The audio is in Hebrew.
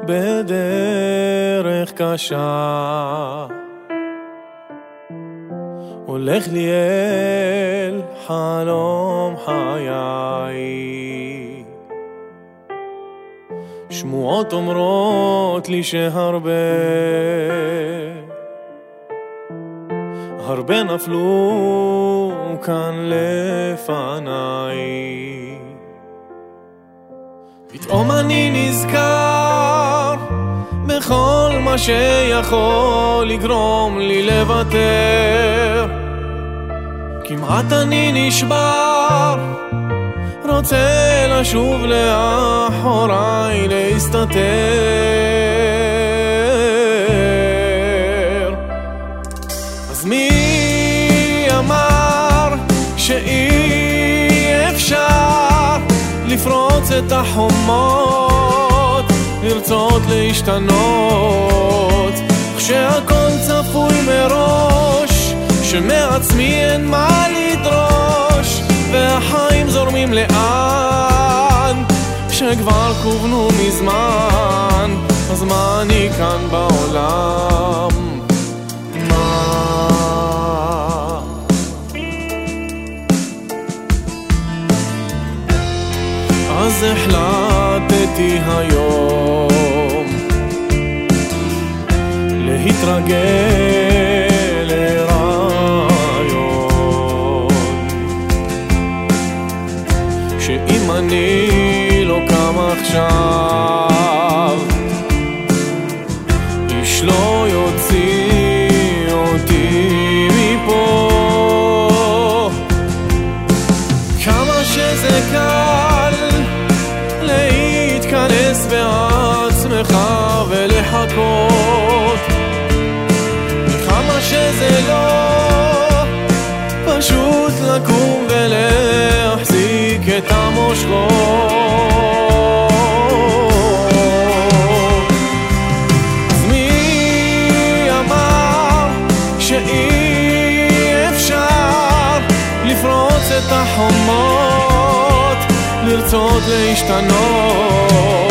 בדרך קשה, הולך לי אל חלום חיי. שמועות אומרות לי שהרבה נפלו כאן לפניי. פתאום אני נזכר בכל מה שיכול לגרום לי לוותר. כמעט אני נשבר, רוצה לשוב לאחוריי להסתתר. אז מי אמר שאי אפשר לפרוץ את החומות, לרצות להשתנות, כשהכל צפוי מראש, שמעצמי אין מה לדרוש, והחיים זורמים לאן, שכבר כוונו מזמן. אז מה אני כאן בעולם? מה? אז החלטתי היום להתרגל לרעיון, שאם אני לא קם עכשיו, איש לא יוציא אותי מפה. כמה שזה קל להתכנס בעצמך ולחכות, וכמה שזה לא פשוט לקום ולהחזיק את המושכות. אז מי אמר שאי אפשר לפרוץ את החומות, לרצות להשתנות?